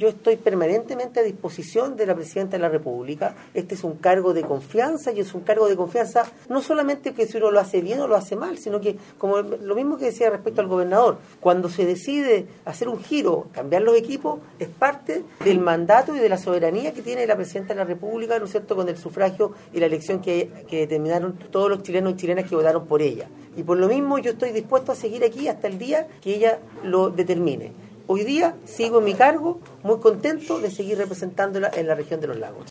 yo estoy permanentemente a disposición de la Presidenta de la República. Este es un cargo de confianza, y es un cargo de confianza no solamente que si uno lo hace bien o lo hace mal, sino que, como lo mismo que decía respecto al gobernador, cuando se decide hacer un giro, cambiar los equipos, es parte del mandato y de la soberanía que tiene la Presidenta de la República, ¿no es cierto?, con el sufragio y la elección que determinaron todos los chilenos y chilenas que votaron por ella. Y por lo mismo yo estoy dispuesto a seguir aquí hasta el día que ella lo determine. Hoy día sigo en mi cargo, muy contento de seguir representándola en la región de los lagos.